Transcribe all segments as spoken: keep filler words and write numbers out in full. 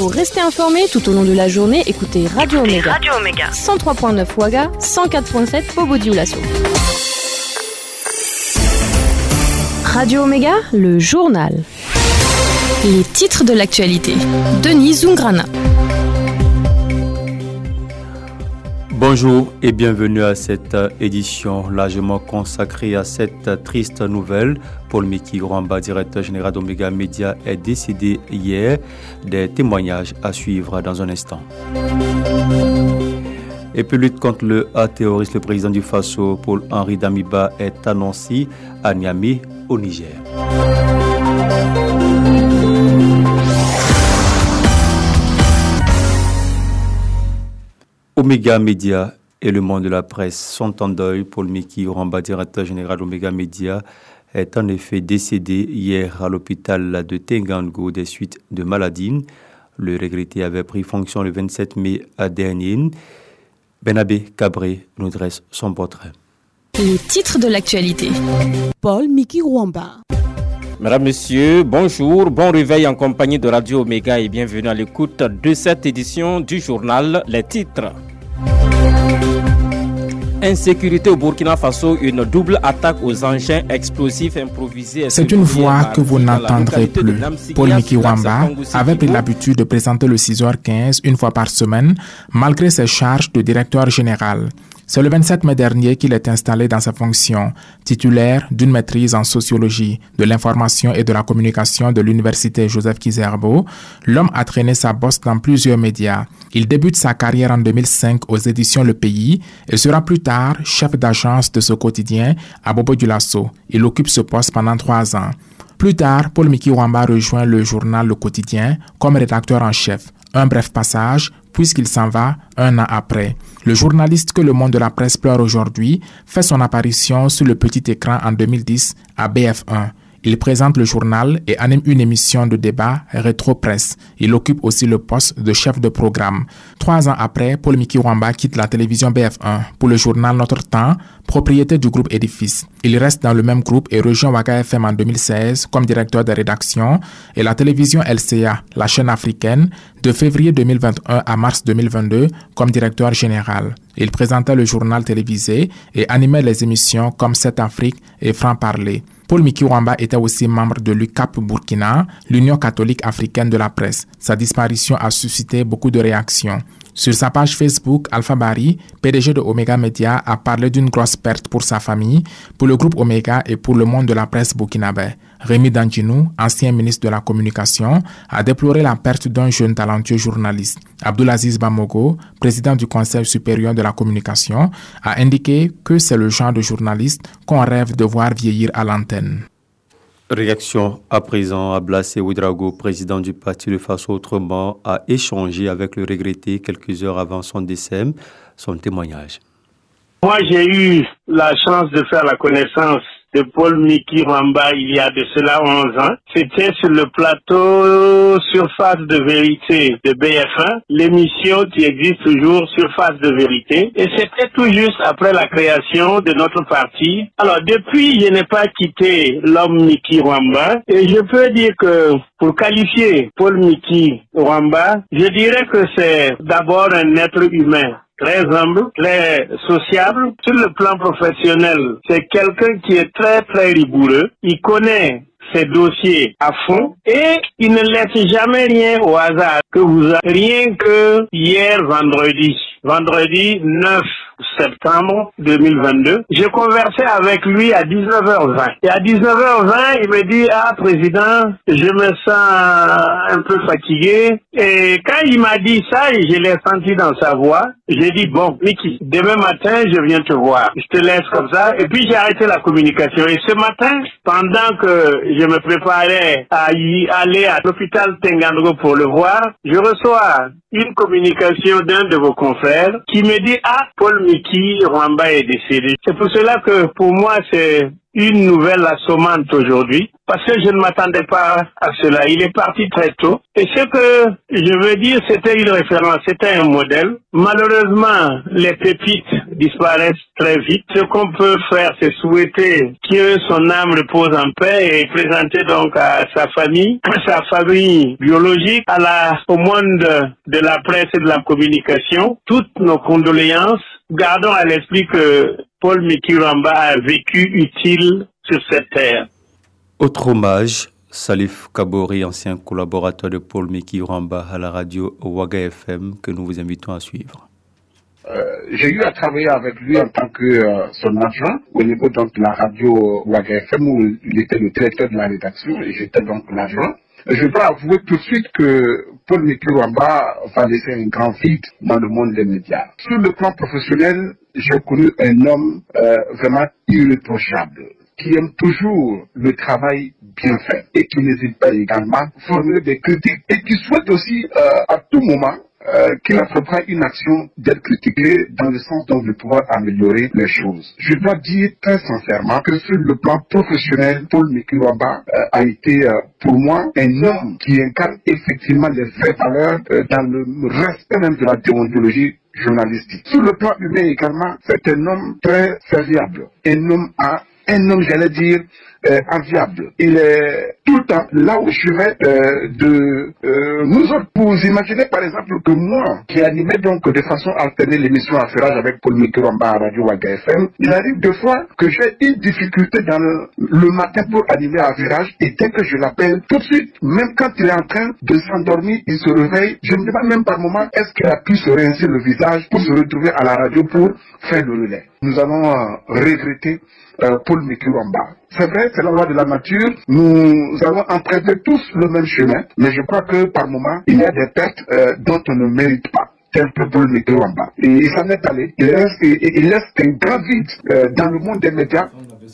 Pour rester informé tout au long de la journée, écoutez Radio Omega. Radio Omega. cent trois virgule neuf Ouaga, cent quatre virgule sept Bobo-Dioulasso. Radio Omega, le journal. Les titres de l'actualité. Denis Zungrana. Bonjour et bienvenue à cette édition largement consacrée à cette triste nouvelle. Paul Miki Rwamba, directeur général d'Omega Media, est décédé hier. Des témoignages à suivre dans un instant. Et puis lutte contre le terrorisme, le président du Faso, Paul-Henri Damiba, est annoncé à Niamey, au Niger. Omega Media et le monde de la presse sont en deuil. Paul Miki Rwamba, directeur général d'Omega Media, est en effet décédé hier à l'hôpital de Tengango des suites de maladie. Le regretté avait pris fonction le vingt-sept mai dernier. Benabé Cabré nous dresse son portrait. Les titres de l'actualité. Paul Miki Rwamba. Mesdames, Messieurs, bonjour, bon réveil en compagnie de Radio Omega et bienvenue à l'écoute de cette édition du journal. Les titres. Insécurité au Burkina Faso, une double attaque aux engins explosifs improvisés. C'est une voix que vous n'entendrez plus. Paul Miki Rwamba avait pris l'habitude de présenter le six heures quinze une fois par semaine, malgré ses charges de directeur général. C'est le vingt-sept mai dernier qu'il est installé dans sa fonction, titulaire d'une maîtrise en sociologie, de l'information et de la communication de l'université Joseph Kizerbo. L'homme a traîné sa bosse dans plusieurs médias. Il débute sa carrière en deux mille cinq aux éditions Le Pays et sera plus tard chef d'agence de ce quotidien à Bobo-Dioulasso. Il occupe ce poste pendant trois ans. Plus tard, Paul Miki Rwamba rejoint le journal Le Quotidien comme rédacteur en chef. Un bref passage, puisqu'il s'en va un an après. Le journaliste que le monde de la presse pleure aujourd'hui fait son apparition sur le petit écran en deux mille dix à B F un. Il présente le journal et anime une émission de débat Rétro-Presse. Il occupe aussi le poste de chef de programme. Trois ans après, Paul Miki Rwamba quitte la télévision B F un pour le journal Notre Temps, propriété du groupe Édifice. Il reste dans le même groupe et rejoint Ouaga F M en deux mille seize comme directeur de rédaction et la télévision L C A, la chaîne africaine, de février deux mille vingt et un à mars deux mille vingt-deux comme directeur général. Il présentait le journal télévisé et animait les émissions comme sept Afrique et Franc Parler. Paul Miki Rwamba était aussi membre de l'U C A P Burkina, l'Union catholique africaine de la presse. Sa disparition a suscité beaucoup de réactions. Sur sa page Facebook, Alpha Bari, P D G de Omega Media, a parlé d'une grosse perte pour sa famille, pour le groupe Omega et pour le monde de la presse burkinabé. Rémi Danjinou, ancien ministre de la Communication, a déploré la perte d'un jeune talentueux journaliste. Abdoulaziz Bamogo, président du Conseil supérieur de la communication, a indiqué que c'est le genre de journaliste qu'on rêve de voir vieillir à l'antenne. Réaction à présent, Ablassé Ouedraogo, président du parti Le Faso Autrement, a échangé avec le regretté quelques heures avant son décès. Son témoignage. Moi, j'ai eu la chance de faire la connaissance de Paul Miki Rwamba il y a de cela onze ans. C'était sur le plateau Surface de Vérité de B F un, l'émission qui existe toujours, Surface de Vérité. Et c'était tout juste après la création de notre parti. Alors depuis, je n'ai pas quitté l'homme Miki Rwamba. Et je peux dire que pour qualifier Paul Miki Rwamba, je dirais que c'est d'abord un être humain. Très humble, très sociable. Sur le plan professionnel, c'est quelqu'un qui est très très rigoureux. Il connaît ses dossiers à fond et il ne laisse jamais rien au hasard. Que vous avez rien que hier vendredi, vendredi neuf septembre deux mille vingt-deux, je conversais avec lui à dix-neuf heures vingt. Et à dix-neuf heures vingt, il me dit « Ah, président, je me sens un peu fatigué. » Et quand il m'a dit ça, et je l'ai senti dans sa voix, j'ai dit « Bon, Miki, demain matin, je viens te voir. Je te laisse comme ça. » Et puis j'ai arrêté la communication. Et ce matin, pendant que je me préparais à y aller à l'hôpital Tengango pour le voir, je reçois une communication d'un de vos confrères qui me dit « Ah, Paul Miki Miki Rwamba est décédé. C'est pour cela que pour moi c'est une nouvelle assommante aujourd'hui, parce que je ne m'attendais pas à cela. Il est parti très tôt. Et ce que je veux dire, c'était une référence, c'était un modèle. Malheureusement, les pépites disparaissent très vite. Ce qu'on peut faire, c'est souhaiter que son âme repose en paix et présenter donc à sa famille, à sa famille biologique, à la, au monde de la presse et de la communication, toutes nos condoléances. Gardons à l'esprit que Paul Miki Rwamba a vécu utile sur cette terre. Autre hommage, Salif Kabori, ancien collaborateur de Paul Miki Rwamba à la radio Waga F M, que nous vous invitons à suivre. Euh, j'ai eu à travailler avec lui en tant que euh, son adjoint au niveau donc de la radio Waga F M où il était le directeur de la rédaction et j'étais donc l'adjoint. Je dois avouer tout de suite que Paul Miki Rwamba va laisser un grand vide dans le monde des médias. Sur le plan professionnel, j'ai connu un homme euh, vraiment irréprochable, qui aime toujours le travail bien fait et qui n'hésite pas également à formuler des critiques et qui souhaite aussi euh, à tout moment Euh, qu'il entreprend une action d'être critiqué dans le sens donc de pouvoir améliorer les choses. Je dois dire très sincèrement que sur le plan professionnel, Paul Miki Rwamba euh, a été euh, pour moi un homme qui incarne effectivement les vraies valeurs euh, dans le respect même de la déontologie journalistique. Sur le plan humain également, c'est un homme très serviable, un homme à un homme, j'allais dire, euh, enviable. Il est tout le temps là où je vais euh, de euh, nous autres. Vous imaginez par exemple que moi, qui animais donc de façon alternée l'émission Affairage avec Paul Miki Rwamba à Radio Waga F M, il arrive deux fois que j'ai une difficulté dans le, le matin pour animer Affairage et dès que je l'appelle, tout de suite, même quand il est en train de s'endormir, il se réveille. Je me demande même par moment, est-ce qu'il a pu se rincer le visage pour se retrouver à la radio pour faire le relais. Nous allons euh, regretter euh, Paul Miki Rwamba. C'est vrai, c'est la loi de la nature. Nous allons emprunter tous le même chemin, mais je crois que par moment, il y a des pertes euh, dont on ne mérite pas. Tel que Paul Miki Rwamba. Et il s'en est allé. Il laisse, il, il laisse un grand vide euh, dans le monde des médias.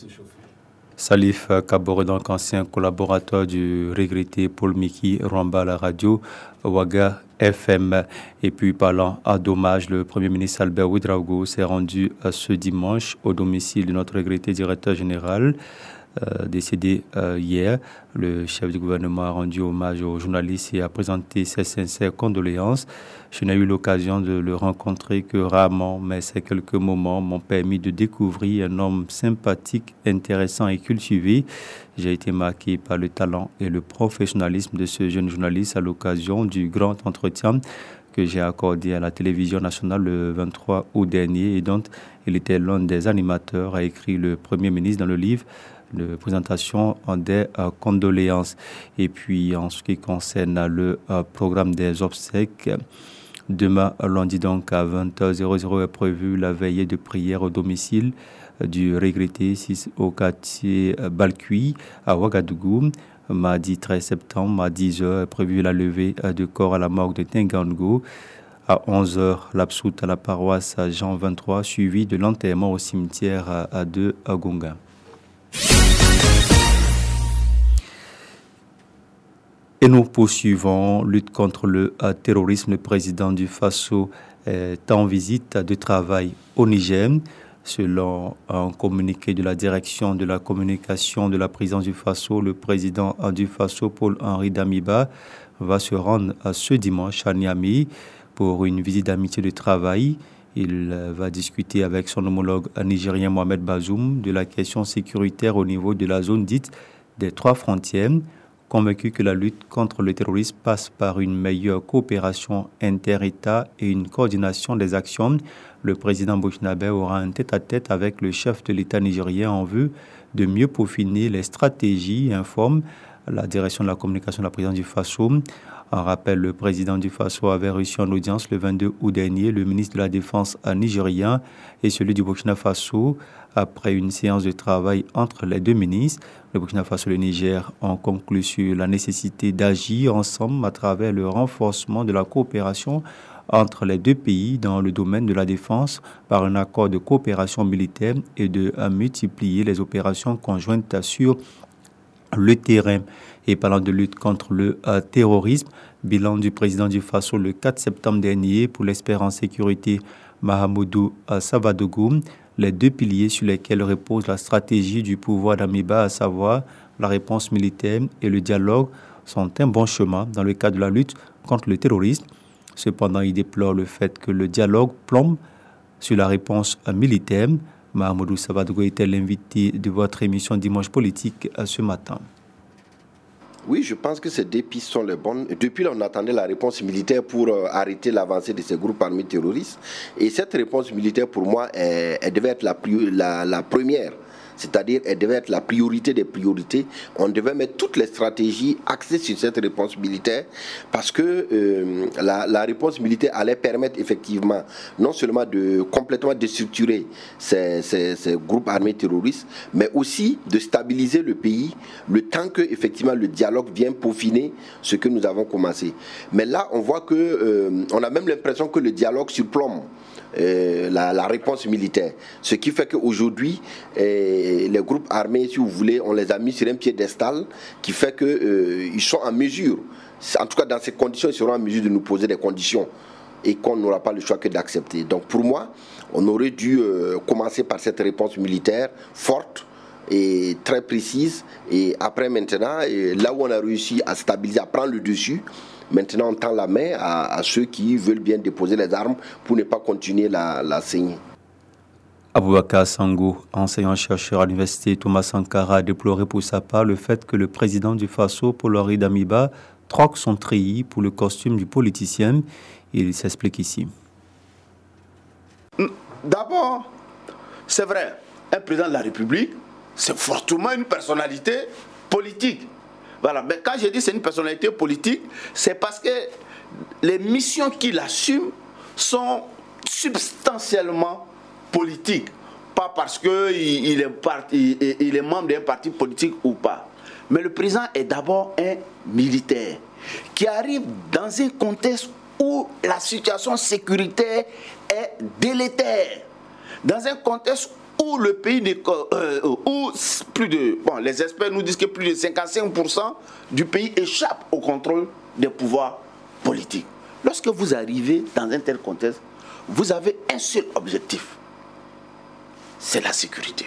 Salif Kabori, donc ancien collaborateur du regretté Paul Miki Rwamba à la radio Waga F M. Et puis parlant à dommage, le Premier ministre Albert Ouedraogo s'est rendu ce dimanche au domicile de notre regretté directeur général, euh, décédé euh, hier. Le chef du gouvernement a rendu hommage aux journalistes et a présenté ses sincères condoléances. Je n'ai eu l'occasion de le rencontrer que rarement, mais ces quelques moments m'ont permis de découvrir un homme sympathique, intéressant et cultivé. J'ai été marqué par le talent et le professionnalisme de ce jeune journaliste à l'occasion du grand entretien que j'ai accordé à la télévision nationale le vingt-trois août dernier et dont il était l'un des animateurs, a écrit le Premier ministre dans le livre de présentation des euh, condoléances. Et puis en ce qui concerne le euh, programme des obsèques, demain lundi donc à vingt heures est prévu la veillée de prière au domicile du regretté au quartier Balkui à Ouagadougou. Mardi treize septembre à dix heures est prévu la levée de corps à la morgue de Tengango. À onze heures, l'absoute à la paroisse Jean vingt-trois, suivi de l'enterrement au cimetière de Gonga. Et nous poursuivons lutte contre le terrorisme. Le président du Faso est en visite de travail au Niger. Selon un communiqué de la direction de la communication de la présidence du Faso, le président du Faso, Paul-Henri Damiba, va se rendre ce dimanche à Niamey pour une visite d'amitié de travail. Il va discuter avec son homologue nigérien Mohamed Bazoum de la question sécuritaire au niveau de la zone dite des trois frontières. Convaincu que la lutte contre le terrorisme passe par une meilleure coopération inter-État et une coordination des actions, le président burkinabé aura un tête-à-tête avec le chef de l'État nigérien en vue de mieux peaufiner les stratégies, informe la direction de la communication de la présidence du Faso. En rappel, le président du Faso avait reçu en audience le vingt-deux août dernier le ministre de la Défense nigérien et celui du Burkina Faso. Après une séance de travail entre les deux ministres, le Burkina Faso et le Niger ont conclu sur la nécessité d'agir ensemble à travers le renforcement de la coopération entre les deux pays dans le domaine de la défense par un accord de coopération militaire et de multiplier les opérations conjointes sur le terrain. Et parlant de lutte contre le euh, terrorisme, bilan du président du Faso le quatre septembre dernier pour l'espérance en sécurité Mahamadou euh, Savadougou, les deux piliers sur lesquels repose la stratégie du pouvoir d'Amiba, à savoir la réponse militaire et le dialogue, sont un bon chemin dans le cadre de la lutte contre le terrorisme. Cependant, il déplore le fait que le dialogue plombe sur la réponse euh, militaire. Mahamadou Savadougou était l'invité de votre émission Dimanche Politique euh, ce matin. Oui, je pense que ces deux pistes sont les bonnes. Depuis là, on attendait la réponse militaire pour euh, arrêter l'avancée de ces groupes armés terroristes. Et cette réponse militaire, pour moi, elle, elle devait être la, la, la première. C'est-à-dire, elle devait être la priorité des priorités. On devait mettre toutes les stratégies axées sur cette réponse militaire parce que euh, la, la réponse militaire allait permettre effectivement non seulement de complètement déstructurer ces, ces, ces groupes armés terroristes, mais aussi de stabiliser le pays le temps que effectivement le dialogue vienne peaufiner ce que nous avons commencé. Mais là, on voit que euh, on a même l'impression que le dialogue surplombe Euh, la, la réponse militaire. Ce qui fait qu'aujourd'hui, euh, les groupes armés, si vous voulez, on les a mis sur un piédestal qui fait qu'ils euh, sont en mesure, en tout cas dans ces conditions, ils seront en mesure de nous poser des conditions et qu'on n'aura pas le choix que d'accepter. Donc pour moi, on aurait dû euh, commencer par cette réponse militaire forte et très précise. Et après maintenant, et là où on a réussi à stabiliser, à prendre le dessus, maintenant, on tend la main à, à ceux qui veulent bien déposer les armes pour ne pas continuer la, la saignée. Aboubakar Sango, enseignant-chercheur à l'université Thomas Sankara, a déploré pour sa part le fait que le président du Faso, Paul Henri Damiba, troque son treillis pour le costume du politicien. Il s'explique ici. D'abord, c'est vrai, un président de la République, c'est fortement une personnalité politique. Voilà, mais quand je dis c'est une personnalité politique, c'est parce que les missions qu'il assume sont substantiellement politiques. Pas parce qu'il il est, parti, il, il est membre d'un parti politique ou pas. Mais le président est d'abord un militaire qui arrive dans un contexte où la situation sécuritaire est délétère. Dans un contexte où le pays, euh, où plus de, bon, les experts nous disent que plus de cinquante-cinq pour cent du pays échappe au contrôle des pouvoirs politiques. Lorsque vous arrivez dans un tel contexte, vous avez un seul objectif, c'est la sécurité.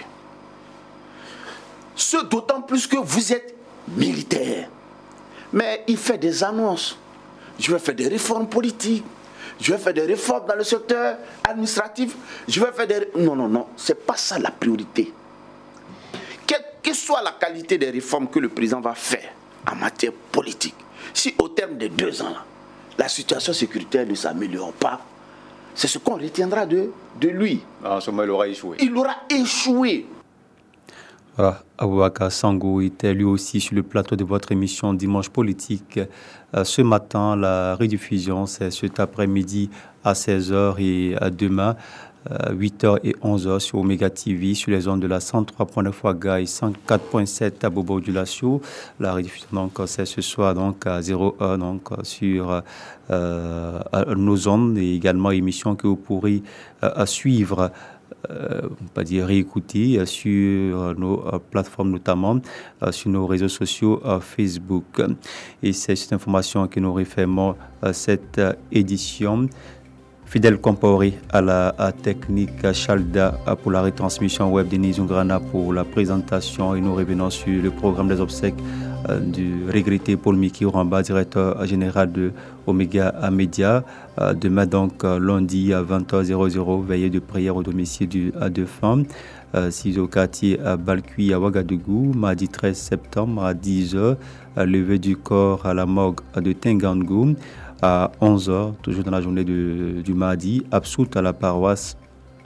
Ce d'autant plus que vous êtes militaire. Mais il fait des annonces. Je vais faire des réformes politiques. Je vais faire des réformes dans le secteur administratif. Je vais faire des... Non, non, non. Ce n'est pas ça la priorité. Quelle que soit la qualité des réformes que le président va faire en matière politique, si au terme de deux ans, la situation sécuritaire ne s'améliore pas, c'est ce qu'on retiendra de, de lui. En ce moment, il aura échoué. Il aura échoué. Voilà, Aboubakar Sango était lui aussi sur le plateau de votre émission Dimanche Politique. Euh, ce matin, la rediffusion, c'est cet après-midi à seize heures et à demain, euh, huit heures et onze heures sur Omega T V, sur les ondes de la cent trois point neuf Ouaga et cent quatre point sept à Bobo-Dioulasso. La rediffusion, donc, c'est ce soir donc, à zéro heure donc, sur euh, nos ondes et également émission que vous pourrez euh, suivre. Euh, on peut dire réécouter euh, sur nos euh, plateformes, notamment euh, sur nos réseaux sociaux euh, Facebook. Et c'est cette information que nous refermons euh, cette euh, édition. Fidèle Compaoré à la à technique Chalda euh, pour la retransmission web de Nizungrana pour la présentation, et nous revenons sur le programme des obsèques euh, du regretté Paul Miki Rwamba, directeur général de Omega Media. Euh, demain donc euh, lundi à vingt heures, veillée de prière au domicile du à défunt, euh, six au quartier à Balkui à Ouagadougou. Mardi treize septembre à dix heures, euh, levée du corps à la morgue de Tengango. À onze heures, toujours dans la journée de, du mardi, absout à la paroisse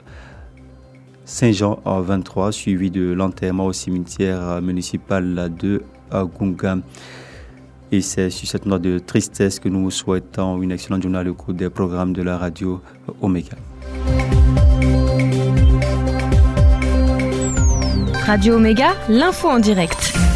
Saint-Jean en vingt-trois, suivi de l'enterrement au cimetière municipal de Gunga. Et c'est sur cette note de tristesse que nous vous souhaitons une excellente journée à l'écoute des programmes de la radio Omega. Radio Omega, l'info en direct.